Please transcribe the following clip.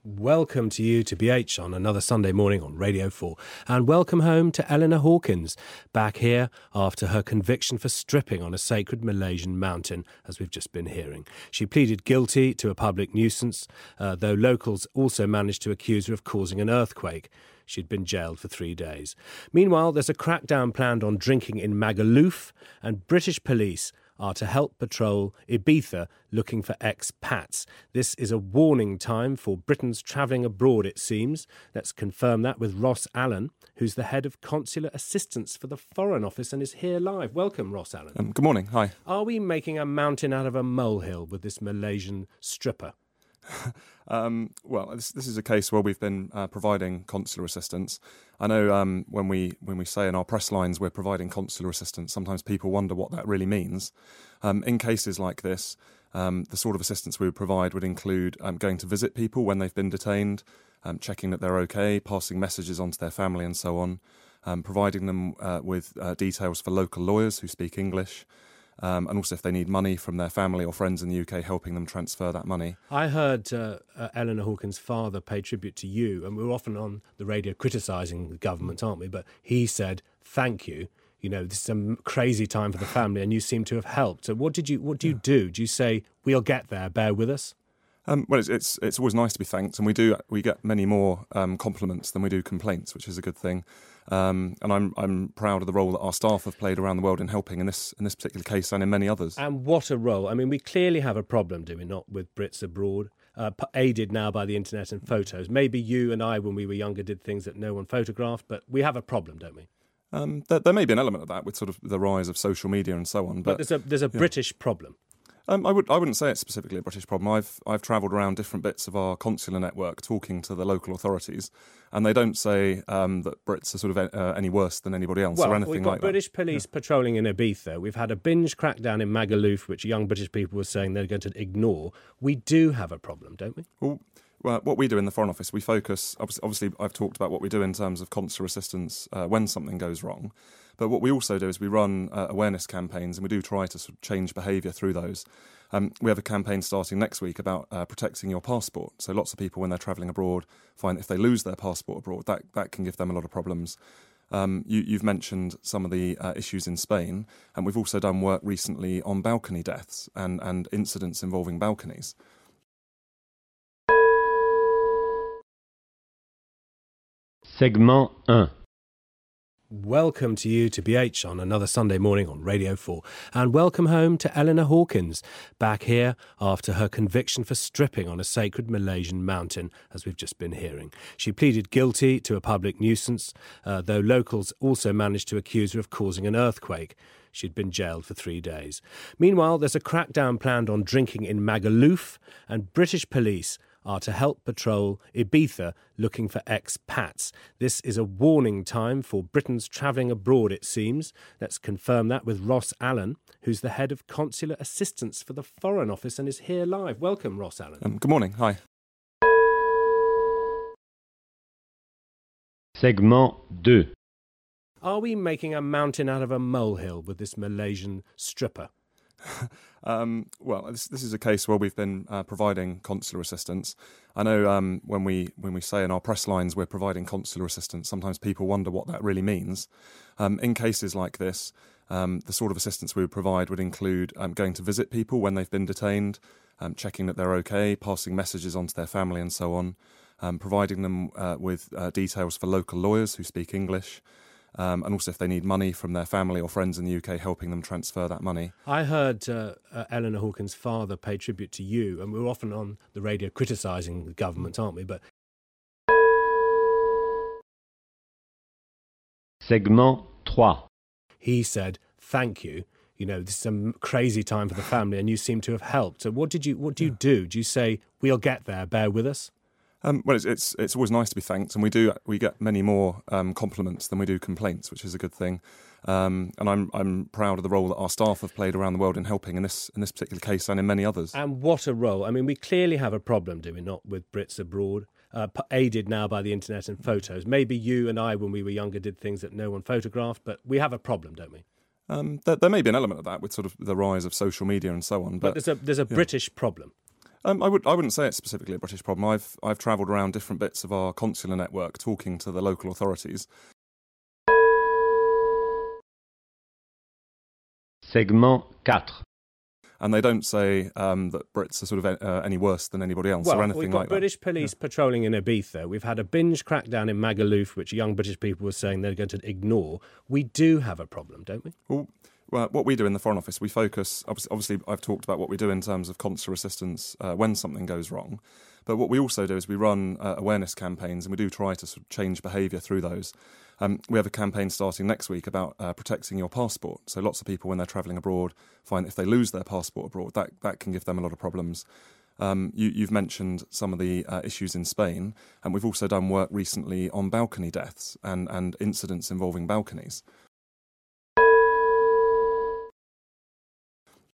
Welcome to you to BH on another Sunday morning on Radio 4. And welcome home to Eleanor Hawkins, back here after her conviction for stripping on a sacred Malaysian mountain, as we've just been hearing. She pleaded guilty to a public nuisance, though locals also managed to accuse her of causing an earthquake. She'd been jailed for 3 days. Meanwhile, there's a crackdown planned on drinking in Magaluf, and British police are to help patrol Ibiza looking for expats. This is a warning time for Britons travelling abroad, it seems. Let's confirm that with Ross Allen, who's the head of consular assistance for the Foreign Office and is here live. Welcome, Ross Allen. Good morning. Hi. Are we making a mountain out of a molehill with this Malaysian stripper? Well, this is a case where we've been providing consular assistance. I know when we say in our press lines we're providing consular assistance, sometimes people wonder what that really means. In cases like this, the sort of assistance we would provide would include going to visit people when they've been detained, checking that they're okay, passing messages on to their family and so on, providing them with details for local lawyers who speak English, and also if they need money from their family or friends in the UK, helping them transfer that money. I heard Eleanor Hawkins' father pay tribute to you, and we're often on the radio criticising the government, aren't we? But he said, thank you. You know, this is a crazy time for the family, and you seem to have helped. So what do you do? Do you say, we'll get there, bear with us? Well, it's always nice to be thanked, and we get many more compliments than we do complaints, which is a good thing. And I'm proud of the role that our staff have played around the world in helping in this particular case and in many others. And what a role! I mean, we clearly have a problem, do we not, with Brits abroad, aided now by the internet and photos. Maybe you and I, when we were younger, did things that no one photographed, but we have a problem, don't we? There may be an element of that with sort of the rise of social media and so on. But there's a British problem. I wouldn't say it's specifically a British problem. I've travelled around different bits of our consular network talking to the local authorities, and they don't say that Brits are sort of any worse than anybody else or anything like that. We've got British police patrolling in Ibiza. We've had a binge crackdown in Magaluf, which young British people were saying they're going to ignore. We do have a problem, don't we? Well, what we do in the Foreign Office, we focus, obviously I've talked about what we do in terms of consular assistance when something goes wrong, but what we also do is we run awareness campaigns, and we do try to sort of change behaviour through those. We have a campaign starting next week about protecting your passport. So lots of people when they're travelling abroad find if they lose their passport abroad, that can give them a lot of problems. You've mentioned some of the issues in Spain, and we've also done work recently on balcony deaths and incidents involving balconies. Segment 1. Welcome to you to BH on another Sunday morning on Radio 4. And welcome home to Eleanor Hawkins, back here after her conviction for stripping on a sacred Malaysian mountain, as we've just been hearing. She pleaded guilty to a public nuisance, though locals also managed to accuse her of causing an earthquake. She'd been jailed for 3 days. Meanwhile, there's a crackdown planned on drinking in Magaluf, and British police are to help patrol Ibiza looking for expats. This is a warning time for Britons travelling abroad, it seems. Let's confirm that with Ross Allen, who's the head of consular assistance for the Foreign Office and is here live. Welcome, Ross Allen. Good morning. Hi. Segment 2. Are we making a mountain out of a molehill with this Malaysian stripper? Well, this is a case where we've been providing consular assistance. I know when we say in our press lines we're providing consular assistance, sometimes people wonder what that really means. In cases like this, the sort of assistance we would provide would include going to visit people when they've been detained, checking that they're okay, passing messages on to their family and so on, providing them with details for local lawyers who speak English, and also if they need money from their family or friends in the UK, helping them transfer that money. I heard Eleanor Hawkins' father pay tribute to you, and we're often on the radio criticising the government, aren't we? But Segment 3. He said, thank you. You know, this is a crazy time for the family, and you seem to have helped. So what do you do? Do you say, we'll get there, bear with us? Well, it's always nice to be thanked, and we get many more compliments than we do complaints, which is a good thing. And I'm proud of the role that our staff have played around the world in helping in this particular case and in many others. And what a role! I mean, we clearly have a problem, do we not, with Brits abroad, aided now by the internet and photos. Maybe you and I, when we were younger, did things that no one photographed, but we have a problem, don't we? There may be an element of that with sort of the rise of social media and so on. But there's a British problem. I wouldn't say it's specifically a British problem. I've travelled around different bits of our consular network talking to the local authorities. Segment 4. And they don't say that Brits are sort of any worse than anybody else or anything we've got like British that. police patrolling in Ibiza. We've had a binge crackdown in Magaluf, which young British people were saying they're going to ignore. We do have a problem, don't we? Well, what we do in the Foreign Office, we focus, obviously I've talked about what we do in terms of consular assistance when something goes wrong, but what we also do is we run awareness campaigns, and we do try to sort of change behaviour through those. We have a campaign starting next week about protecting your passport. So lots of people, when they're travelling abroad, find if they lose their passport abroad, that can give them a lot of problems. You've mentioned some of the issues in Spain, and we've also done work recently on balcony deaths and incidents involving balconies.